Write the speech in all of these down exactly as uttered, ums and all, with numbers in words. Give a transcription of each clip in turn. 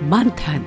मंथन।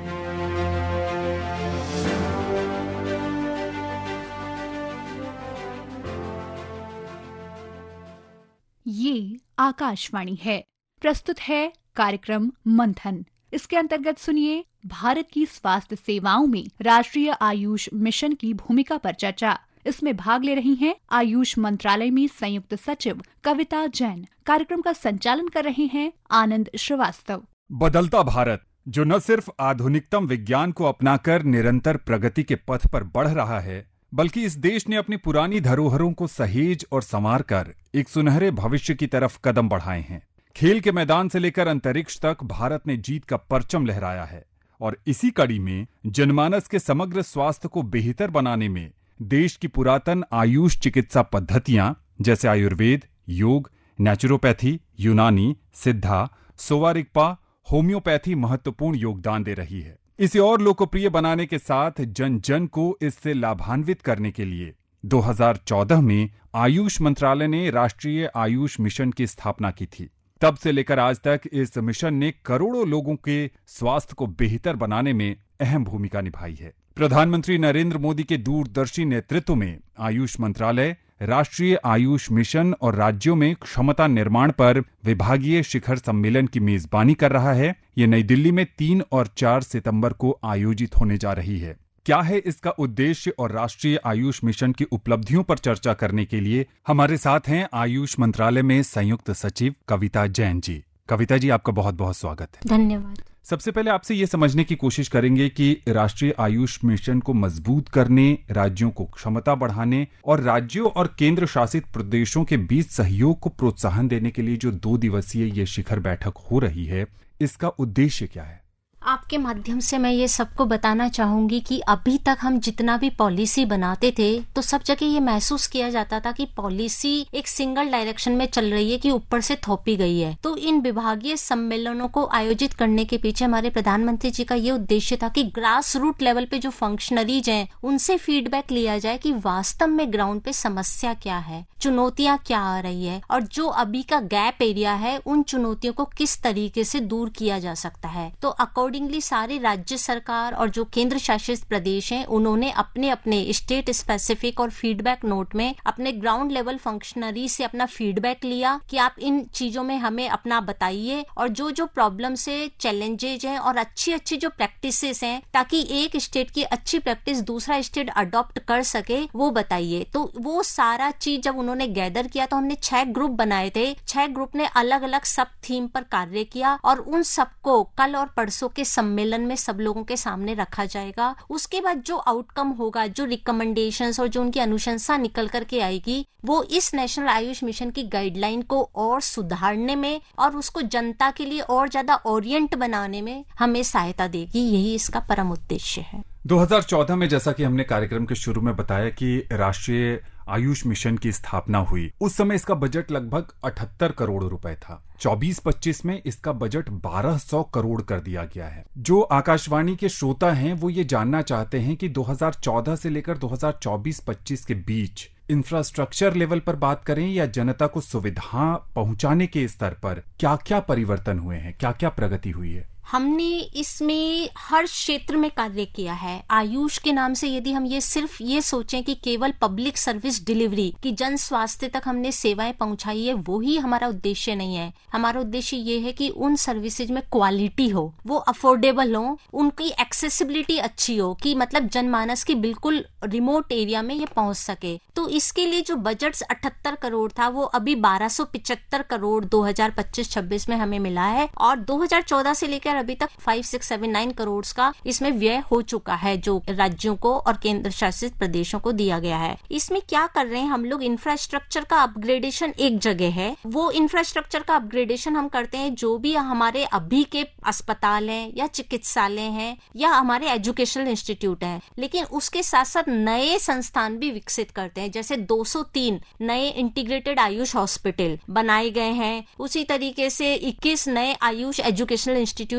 ये आकाशवाणी है। प्रस्तुत है कार्यक्रम मंथन। इसके अंतर्गत सुनिए भारत की स्वास्थ्य सेवाओं में राष्ट्रीय आयुष मिशन की भूमिका पर चर्चा। इसमें भाग ले रही हैं आयुष मंत्रालय में संयुक्त सचिव कविता जैन। कार्यक्रम का संचालन कर रहे हैं आनंद श्रीवास्तव। बदलता भारत जो न सिर्फ आधुनिकतम विज्ञान को अपनाकर निरंतर प्रगति के पथ पर बढ़ रहा है, बल्कि इस देश ने अपनी पुरानी धरोहरों को सहेज और संवार कर एक सुनहरे भविष्य की तरफ कदम बढ़ाए हैं। खेल के मैदान से लेकर अंतरिक्ष तक भारत ने जीत का परचम लहराया है और इसी कड़ी में जनमानस के समग्र स्वास्थ्य को बेहतर बनाने में देश की पुरातन आयुष चिकित्सा पद्धतियां जैसे आयुर्वेद, योग, नेचुरोपैथी, यूनानी, सिद्धा, सोवा रिगपा, होम्योपैथी महत्वपूर्ण योगदान दे रही है। इसे और लोकप्रिय बनाने के साथ जन जन को इससे लाभान्वित करने के लिए दो हज़ार चौदह में आयुष मंत्रालय ने राष्ट्रीय आयुष मिशन की स्थापना की थी। तब से लेकर आज तक इस मिशन ने करोड़ों लोगों के स्वास्थ्य को बेहतर बनाने में अहम भूमिका निभाई है। प्रधानमंत्री नरेंद्र मोदी के दूरदर्शी नेतृत्व में आयुष मंत्रालय राष्ट्रीय आयुष मिशन और राज्यों में क्षमता निर्माण पर विभागीय शिखर सम्मेलन की मेजबानी कर रहा है। ये नई दिल्ली में तीन और चार सितंबर को आयोजित होने जा रही है। क्या है इसका उद्देश्य और राष्ट्रीय आयुष मिशन की उपलब्धियों पर चर्चा करने के लिए हमारे साथ हैं आयुष मंत्रालय में संयुक्त सचिव कविता जैन जी। कविता जी, आपका बहुत बहुत स्वागत है। धन्यवाद। सबसे पहले आपसे ये समझने की कोशिश करेंगे कि राष्ट्रीय आयुष मिशन को मजबूत करने, राज्यों को क्षमता बढ़ाने और राज्यों और केंद्र शासित प्रदेशों के बीच सहयोग को प्रोत्साहन देने के लिए जो दो दिवसीय ये शिखर बैठक हो रही है, इसका उद्देश्य क्या है? आपके माध्यम से मैं ये सबको बताना चाहूंगी कि अभी तक हम जितना भी पॉलिसी बनाते थे तो सब जगह ये महसूस किया जाता था कि पॉलिसी एक सिंगल डायरेक्शन में चल रही है, कि ऊपर से थोपी गई है। तो इन विभागीय सम्मेलनों को आयोजित करने के पीछे हमारे प्रधानमंत्री जी का ये उद्देश्य था कि ग्रास रूट लेवल पे जो फंक्शनरीज हैं उनसे फीडबैक लिया जाए कि वास्तव में ग्राउंड पे समस्या क्या है, चुनौतियां क्या आ रही है और जो अभी का गैप एरिया है उन चुनौतियों को किस तरीके से दूर किया जा सकता है। तो अकॉर्डिंग सारे राज्य सरकार और जो केंद्र शासित प्रदेश हैं उन्होंने अपने अपने स्टेट स्पेसिफिक और फीडबैक नोट में अपने ग्राउंड लेवल फंक्शनरी से अपना फीडबैक लिया कि आप इन चीजों में हमें अपना बताइए और जो जो प्रॉब्लम्स है, चैलेंजेज हैं और अच्छी अच्छी जो प्रैक्टिसेस हैं, ताकि एक स्टेट की अच्छी प्रैक्टिस दूसरा स्टेट अडॉप्ट कर सके, वो बताइए। तो वो सारा चीज जब उन्होंने गैदर किया तो हमने छह ग्रुप बनाए थे। छह ग्रुप ने अलग अलग सब थीम पर कार्य किया और उन सबको कल और परसों के सम्मेलन में सब लोगों के सामने रखा जाएगा। उसके बाद जो आउटकम होगा, जो रिकमेंडेशंस और जो उनकी अनुशंसा निकल करके आएगी, वो इस नेशनल आयुष मिशन की गाइडलाइन को और सुधारने में और उसको जनता के लिए और ज्यादा ओरिएंट बनाने में हमें सहायता देगी। यही इसका परम उद्देश्य है। दो हज़ार चौदह में जैसा कि हमने कार्यक्रम के शुरू में बताया कि राष्ट्रीय आयुष मिशन की स्थापना हुई, उस समय इसका बजट लगभग अठहत्तर करोड़ रुपए था। चौबीस पच्चीस में इसका बजट बारह सौ करोड़ कर दिया गया है। जो आकाशवाणी के श्रोता हैं वो ये जानना चाहते हैं कि दो हज़ार चौदह से लेकर दो हज़ार चौबीस पच्चीस के बीच इंफ्रास्ट्रक्चर लेवल पर बात करें या जनता को सुविधा पहुंचाने के स्तर पर क्या क्या परिवर्तन हुए हैं, क्या क्या प्रगति हुई है? हमने इसमें हर क्षेत्र में कार्य किया है। आयुष के नाम से यदि हम ये सिर्फ ये सोचें कि केवल पब्लिक सर्विस डिलीवरी की जन स्वास्थ्य तक हमने सेवाएं पहुंचाई है, वो ही हमारा उद्देश्य नहीं है। हमारा उद्देश्य ये है कि उन सर्विसेज में क्वालिटी हो, वो अफोर्डेबल हो, उनकी एक्सेसिबिलिटी अच्छी हो, कि मतलब जनमानस की बिल्कुल रिमोट एरिया में ये पहुंच सके। तो इसके लिए जो बजट अठहत्तर करोड़ था वो अभी बारह सौ पिचहत्तर करोड़ दो हज़ार पच्चीस छब्बीस में हमें मिला है और दो हज़ार चौदह से लेकर अभी तक five six seven nine crore का इसमें व्यय हो चुका है, जो राज्यों को और केंद्र शासित प्रदेशों को दिया गया है। इसमें क्या कर रहे हैं हम लोग, इंफ्रास्ट्रक्चर का अपग्रेडेशन एक जगह है। वो इंफ्रास्ट्रक्चर का अपग्रेडेशन हम करते हैं जो भी हमारे अभी के अस्पताल हैं या चिकित्सालय हैं या हमारे एजुकेशनल इंस्टीट्यूट हैं, लेकिन उसके साथ साथ नए संस्थान भी विकसित करते हैं। जैसे दो सौ तीन नए इंटीग्रेटेड आयुष हॉस्पिटल बनाए गए हैं, उसी तरीके से इक्कीस नए आयुष एजुकेशनल इंस्टीट्यूट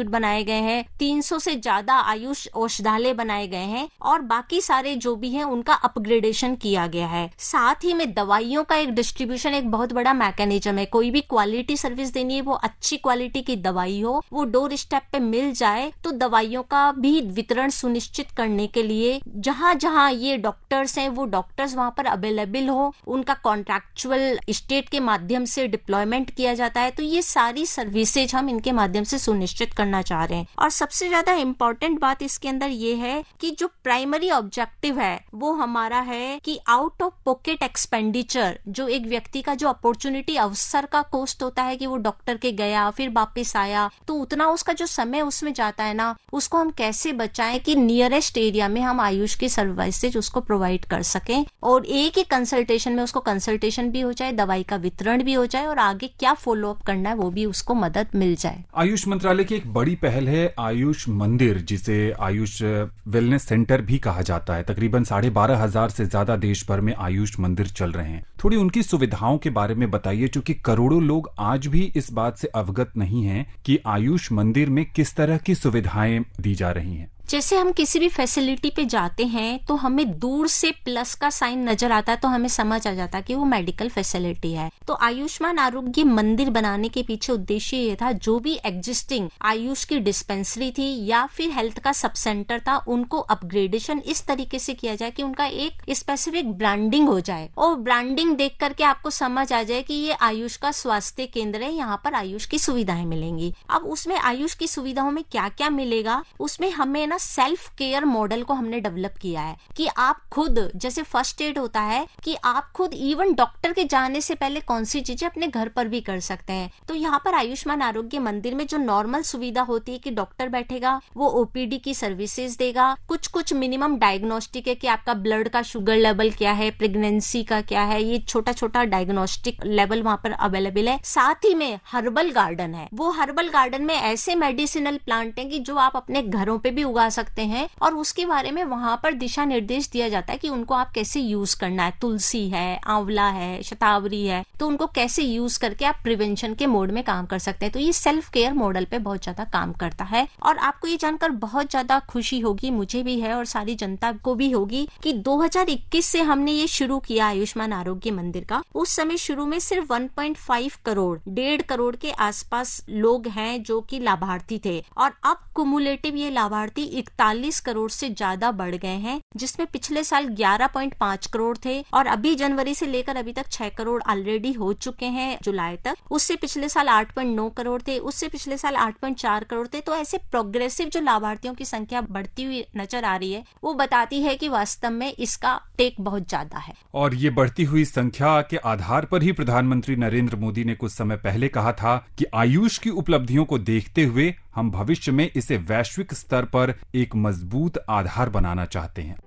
इंस्टीट्यूट बनाए गए हैं, तीन सौ से ज्यादा आयुष औषधालय बनाए गए हैं और बाकी सारे जो भी हैं उनका अपग्रेडेशन किया गया है। साथ ही में दवाइयों का एक डिस्ट्रीब्यूशन एक बहुत बड़ा मैकेनिज्म है। कोई भी क्वालिटी सर्विस देनी है, वो अच्छी क्वालिटी की दवाई हो, वो डोर स्टेप पे मिल जाए, तो दवाइयों का भी वितरण सुनिश्चित करने के लिए जहां जहां ये डॉक्टर्स हैं वो डॉक्टर्स वहां पर अवेलेबल हो, उनका कॉन्ट्रैक्चुअल स्टेट के माध्यम से डिप्लॉयमेंट किया जाता है। तो ये सारी सर्विसेज हम इनके माध्यम से सुनिश्चित करना चाह रहे हैं। और सबसे ज्यादा इम्पोर्टेंट बात इसके अंदर ये है कि जो प्राइमरी ऑब्जेक्टिव है वो हमारा है कि आउट ऑफ पॉकेट एक्सपेंडिचर, जो एक व्यक्ति का जो अपॉर्चुनिटी अवसर का कॉस्ट होता है कि वो डॉक्टर के गया फिर वापस आया, तो उतना उसका जो समय उसमें जाता है ना, उसको हम कैसे बचाएं कि नियरेस्ट एरिया में हम आयुष की सर्विसेज उसको प्रोवाइड कर सकें और एक ही कंसल्टेशन में उसको कंसल्टेशन भी हो जाए, दवाई का वितरण भी हो जाए और आगे क्या फॉलो अप करना है वो भी उसको मदद मिल जाए। आयुष मंत्रालय की एक बड़ी पहल है आयुष मंदिर, जिसे आयुष वेलनेस सेंटर भी कहा जाता है। तकरीबन साढ़े बारह हजार से ज्यादा देश भर में आयुष मंदिर चल रहे हैं। थोड़ी उनकी सुविधाओं के बारे में बताइए, क्योंकि करोड़ों लोग आज भी इस बात से अवगत नहीं हैं कि आयुष मंदिर में किस तरह की सुविधाएं दी जा रही हैं। जैसे हम किसी भी फैसिलिटी पे जाते हैं तो हमें दूर से प्लस का साइन नजर आता है तो हमें समझ आ जाता है कि वो मेडिकल फैसिलिटी है। तो आयुष्मान आरोग्य मंदिर बनाने के पीछे उद्देश्य ये था, जो भी एग्जिस्टिंग आयुष की डिस्पेंसरी थी या फिर हेल्थ का सब सेंटर था, उनको अपग्रेडेशन इस तरीके से किया जाए कि उनका एक स्पेसिफिक ब्रांडिंग हो जाए और ब्रांडिंग देख करके आपको समझ आ जाए कि ये आयुष का स्वास्थ्य केंद्र है, यहाँ पर आयुष की सुविधाएं मिलेंगी। अब उसमें आयुष की सुविधाओं में क्या क्या मिलेगा, उसमें हमें ना सेल्फ केयर मॉडल को हमने डेवलप किया है कि आप खुद, जैसे फर्स्ट एड होता है कि आप खुद इवन डॉक्टर के जाने से पहले कौन सी चीजें अपने घर पर भी कर सकते हैं। तो यहाँ पर आयुष्मान आरोग्य मंदिर में जो नॉर्मल सुविधा होती है कि डॉक्टर बैठेगा, वो ओपीडी की सर्विसेज देगा, कुछ कुछ मिनिमम डायग्नोस्टिक है कि आपका ब्लड का शुगर लेवल क्या है, प्रेगनेंसी का क्या है, ये छोटा छोटा डायग्नोस्टिक लेवल वहाँ पर अवेलेबल है। साथ ही में हर्बल गार्डन है, वो हर्बल गार्डन में ऐसे मेडिसिनल प्लांट हैं कि जो आप अपने घरों पे भी उगा सकते हैं और उसके बारे में वहां पर दिशा निर्देश दिया जाता है कि उनको आप कैसे यूज करना है। तुलसी है, आंवला है, शतावरी है, तो उनको कैसे यूज करके आप प्रिवेंशन के मोड में काम कर सकते हैं। तो ये सेल्फ केयर मॉडल पे बहुत ज्यादा काम करता है। और आपको ये जानकर बहुत ज्यादा खुशी होगी, मुझे भी है और सारी जनता को भी होगी, कि दो हज़ार इक्कीस से हमने ये शुरू किया आयुष्मान आरोग्य मंदिर का। उस समय शुरू में सिर्फ एक पॉइंट पाँच करोड़ डेढ़ करोड़ के आसपास लोग हैं जो कि लाभार्थी थे और अब कुमुलेटिव ये लाभार्थी इकतालीस करोड़ से ज्यादा बढ़ गए हैं, जिसमें पिछले साल ग्यारह पॉइंट पाँच करोड़ थे और अभी जनवरी से लेकर अभी तक छह करोड़ ऑलरेडी हो चुके हैं जुलाई तक। उससे पिछले साल आठ पॉइंट नौ करोड़ थे, उससे पिछले साल आठ पॉइंट चार करोड़ थे। तो ऐसे प्रोग्रेसिव जो लाभार्थियों की संख्या बढ़ती हुई नजर आ रही है, वो बताती है कि वास्तव में इसका टेक बहुत ज्यादा है। और ये बढ़ती हुई संख्या के आधार पर ही प्रधानमंत्री नरेंद्र मोदी ने कुछ समय पहले कहा था कि आयुष की उपलब्धियों को देखते हुए हम भविष्य में इसे वैश्विक स्तर पर एक मजबूत आधार बनाना चाहते हैं।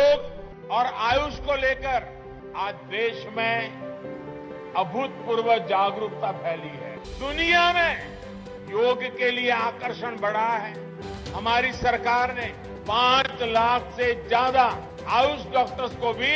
योग और आयुष को लेकर आज देश में अभूतपूर्व जागरूकता फैली है। दुनिया में योग के लिए आकर्षण बढ़ा है। हमारी सरकार ने पांच लाख से ज्यादा आयुष डॉक्टर्स को भी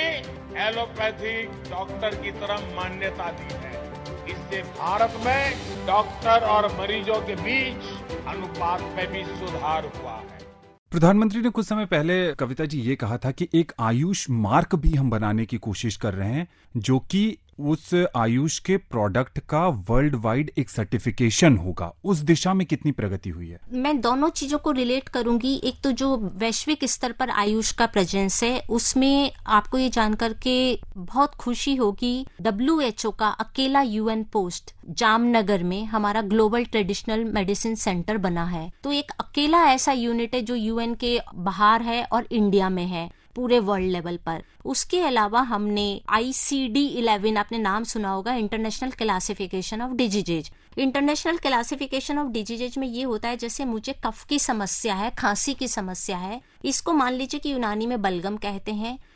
एलोपैथिक डॉक्टर की तरह मान्यता दी है। इससे भारत में डॉक्टर और मरीजों के बीच अनुपात में भी सुधार हुआ है। प्रधानमंत्री ने कुछ समय पहले कविता जी ये कहा था कि एक आयुष मार्क भी हम बनाने की कोशिश कर रहे हैं, जो कि उस आयुष के प्रोडक्ट का वर्ल्ड वाइड एक सर्टिफिकेशन होगा। उस दिशा में कितनी प्रगति हुई है? मैं दोनों चीजों को रिलेट करूंगी। एक तो जो वैश्विक स्तर पर आयुष का प्रेजेंस है, उसमें आपको ये जानकर के बहुत खुशी होगी, डब्ल्यू एच ओ का अकेला यूएन पोस्ट जामनगर में हमारा ग्लोबल ट्रेडिशनल मेडिसिन सेंटर बना है। तो एक अकेला ऐसा यूनिट है जो यूएन के बाहर है और इंडिया में है पूरे वर्ल्ड लेवल पर। उसके अलावा हमने आई सी डी इलेवन, आपने नाम सुना होगा, international classification of diseases. International classification of diseases में ये होता है, जैसे मुझे कफ की समस्या है, खांसी की समस्या है, इसको मान लीजिए कि यूनानी में बलगम कहते हैं,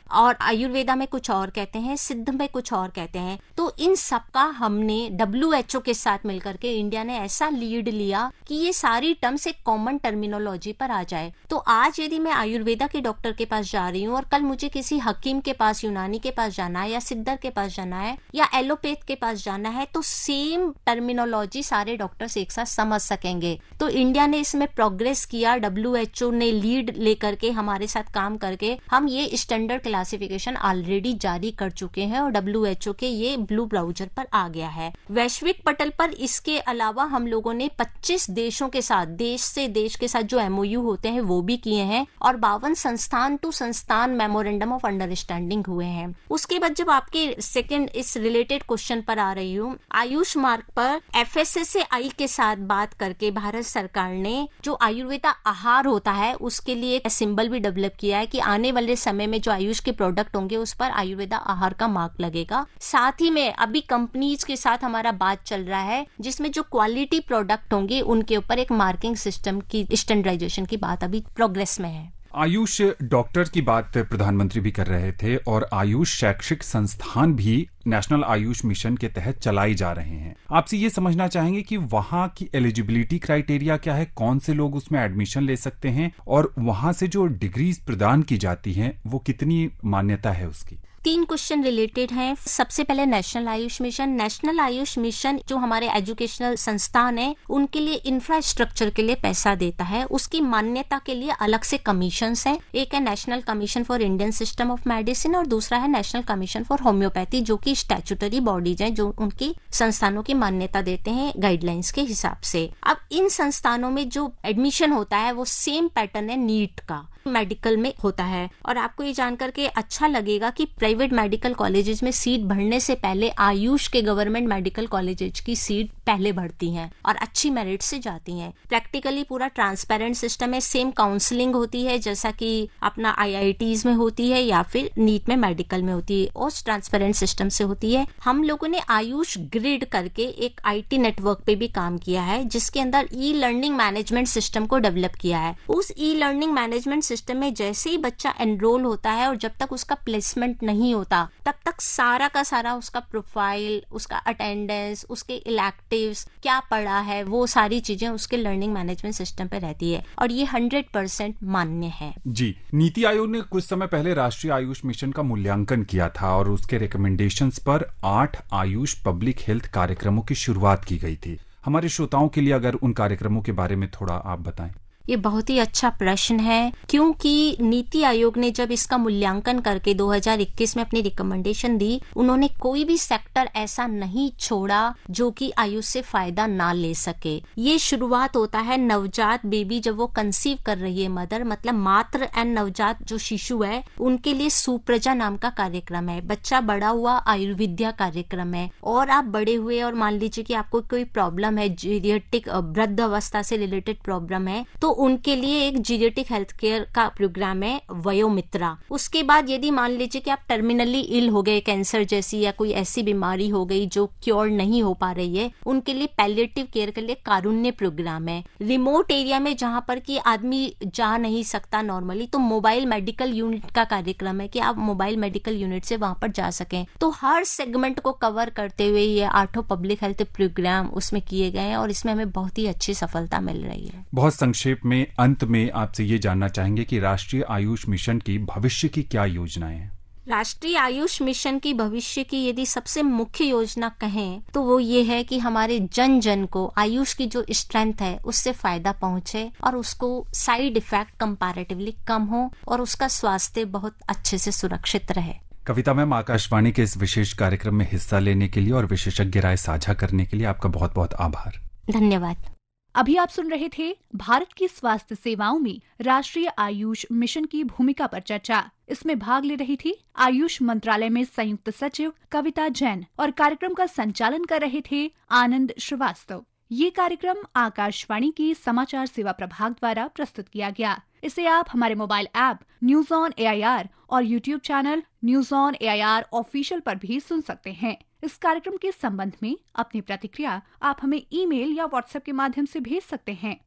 और आयुर्वेदा में कुछ और कहते हैं, सिद्ध में कुछ और कहते हैं। तो इन सबका हमने डब्ल्यू एच ओ के साथ मिलकर के इंडिया ने ऐसा लीड लिया कि ये सारी टर्म्स एक कॉमन टर्मिनोलॉजी पर आ जाए। तो आज यदि मैं आयुर्वेदा के डॉक्टर के पास जा रही हूँ और कल मुझे किसी हकीम के पास, यूनानी के पास जाना है या सिद्धर के पास जाना है या एलोपैथ के पास जाना है, तो सेम टर्मिनोलॉजी सारे डॉक्टर्स एक साथ समझ सकेंगे। तो इंडिया ने इसमें प्रोग्रेस किया, डब्ल्यू एच ओ ने लीड लेकर के हमारे साथ काम करके हम ये स्टैंडर्ड क्लासिफिकेशन ऑलरेडी जारी कर चुके हैं और डब्ल्यू एच ओ के ये ब्लू ब्राउजर पर आ गया है। वैश्विक पटल पर इसके अलावा हम लोगों ने पच्चीस देशों के साथ, देश से देश के साथ जो एम ओ यू होते हैं वो भी किए हैं और बावन संस्थान टू संस्थान मेमोरेंडम ऑफ अंडरस्टैंडिंग हुए हैं। उसके बाद जब आपके सेकंड इस रिलेटेड क्वेश्चन पर आ रही हूँ, आयुष मार्ग पर F S S A I के साथ बात करके भारत सरकार ने जो आयुर्वेदा आहार होता है उसके लिए एक सिंबल भी डेवलप किया है कि आने वाले समय में जो आयुष के प्रोडक्ट होंगे उस पर आयुर्वेदा आहार का मार्क लगेगा। साथ ही में अभी कंपनीज के साथ हमारा बात चल रहा है जिसमें जो क्वालिटी प्रोडक्ट होंगे उनके ऊपर एक मार्किंग सिस्टम की स्टैंडर्डाइजेशन की बात अभी प्रोग्रेस में है। आयुष डॉक्टर की बात प्रधानमंत्री भी कर रहे थे और आयुष शैक्षिक संस्थान भी नेशनल आयुष मिशन के तहत चलाई जा रहे हैं। आपसे ये समझना चाहेंगे कि वहाँ की एलिजिबिलिटी क्राइटेरिया क्या है, कौन से लोग उसमें एडमिशन ले सकते हैं और वहाँ से जो डिग्रीज प्रदान की जाती हैं वो कितनी मान्यता है उसकी? तीन क्वेश्चन रिलेटेड हैं। सबसे पहले national AYUSH mission. National AYUSH mission जो हमारे एजुकेशनल संस्थान है उनके लिए इंफ्रास्ट्रक्चर के लिए पैसा देता है, उसकी मान्यता के लिए अलग से कमीशंस हैं। एक है national commission for Indian system of medicine और दूसरा है नेशनल कमीशन फॉर होम्योपैथी, जो कि स्टैट्यूटरी बॉडीज हैं जो उनकी संस्थानों की मान्यता देते हैं गाइडलाइंस के हिसाब से। अब इन संस्थानों में जो एडमिशन होता है वो सेम पैटर्न है नीट का, मेडिकल में होता है। और आपको ये जानकर के अच्छा लगेगा कि प्राइवेट मेडिकल कॉलेजेस में सीट भरने से पहले आयुष के गवर्नमेंट मेडिकल कॉलेजेस की सीट पहले भरती हैं और अच्छी मेरिट से जाती हैं। प्रैक्टिकली पूरा ट्रांसपेरेंट सिस्टम है, सेम काउंसलिंग होती है जैसा कि अपना आई आई टीज में होती है या फिर नीट में मेडिकल में होती है, उस ट्रांसपेरेंट सिस्टम से होती है। हम लोगों ने आयुष ग्रिड करके एक आई टी नेटवर्क पे भी काम किया है जिसके अंदर ई लर्निंग मैनेजमेंट सिस्टम को डेवलप किया है। उस ई लर्निंग मैनेजमेंट सिस्टम में जैसे ही बच्चा एनरोल होता है और जब तक उसका प्लेसमेंट नहीं होता तब तक सारा का सारा उसका प्रोफाइल, उसका अटेंडेंस, उसके इलेक्टिव्स, क्या पढ़ा है, वो सारी चीजें उसके लर्निंग मैनेजमेंट सिस्टम पे रहती है और ये हंड्रेड परसेंट मान्य है। जी, नीति आयोग ने कुछ समय पहले राष्ट्रीय आयुष मिशन का मूल्यांकन किया था और उसके रिकमेंडेशंस पर आठ आयुष पब्लिक हेल्थ कार्यक्रमों की शुरुआत की गई थी। हमारे श्रोताओं के लिए अगर उन कार्यक्रमों के बारे में थोड़ा आप बताएं। ये बहुत ही अच्छा प्रश्न है क्योंकि नीति आयोग ने जब इसका मूल्यांकन करके दो हज़ार इक्कीस में अपनी रिकमेंडेशन दी, उन्होंने कोई भी सेक्टर ऐसा नहीं छोड़ा जो कि आयुष से फायदा ना ले सके। ये शुरुआत होता है नवजात बेबी जब वो कंसीव कर रही है मदर, मतलब मात्र एंड नवजात जो शिशु है उनके लिए सुप्रजा नाम का कार्यक्रम है। बच्चा बड़ा हुआ आयुर्विद्या कार्यक्रम है। और आप बड़े हुए और मान लीजिए कि आपको कोई प्रॉब्लम है, जीरियाट्रिक वृद्ध अवस्था से रिलेटेड प्रॉब्लम है, तो उनके लिए एक जीरियाट्रिक हेल्थ केयर का प्रोग्राम है वयोमित्रा। उसके बाद यदि मान लीजिए कि आप टर्मिनली इल हो गए, कैंसर जैसी या कोई ऐसी बीमारी हो गई जो क्योर नहीं हो पा रही है, उनके लिए पैलिएटिव केयर के लिए कारुण्य प्रोग्राम है। रिमोट एरिया में जहां पर कि आदमी जा नहीं सकता नॉर्मली, तो मोबाइल मेडिकल यूनिट का कार्यक्रम है कि आप मोबाइल मेडिकल यूनिट से वहां पर जा सकें। तो हर सेगमेंट को कवर करते हुए ये आठों पब्लिक हेल्थ प्रोग्राम उसमें किए गए हैं और इसमें हमें बहुत ही अच्छी सफलता मिल रही है। बहुत संक्षेप में अंत में आपसे ये जानना चाहेंगे कि राष्ट्रीय आयुष मिशन की भविष्य की क्या योजनाएं हैं? राष्ट्रीय आयुष मिशन की भविष्य की यदि सबसे मुख्य योजना कहें तो वो ये है कि हमारे जन जन को आयुष की जो स्ट्रेंथ है उससे फायदा पहुंचे और उसको साइड इफेक्ट कंपैरेटिवली कम हो और उसका स्वास्थ्य बहुत अच्छे से सुरक्षित रहे। कविता मैम, आकाशवाणी के इस विशेष कार्यक्रम में हिस्सा लेने के लिए और विशेषज्ञ राय साझा करने के लिए आपका बहुत बहुत आभार। धन्यवाद। अभी आप सुन रहे थे भारत की स्वास्थ्य सेवाओं में राष्ट्रीय आयुष मिशन की भूमिका पर चर्चा। इसमें भाग ले रही थी आयुष मंत्रालय में संयुक्त सचिव कविता जैन और कार्यक्रम का संचालन कर रहे थे आनंद श्रीवास्तव। ये कार्यक्रम आकाशवाणी की समाचार सेवा प्रभाग द्वारा प्रस्तुत किया गया। इसे आप हमारे mobile app news on A I R और YouTube channel news on A I R official पर भी सुन सकते हैं। इस कार्यक्रम के संबंध में अपनी प्रतिक्रिया आप हमें ईमेल या व्हाट्सएप के माध्यम से भेज सकते हैं।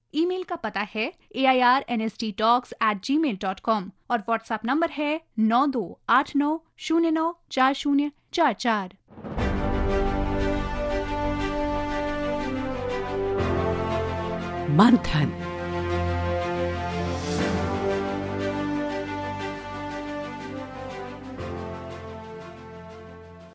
ईमेल का पता है A I R N S T talks at Gmail dot com और व्हाट्सएप नंबर है नौ दो आठ नौ शून्य नौ चार शून्य चार चार। मंथन।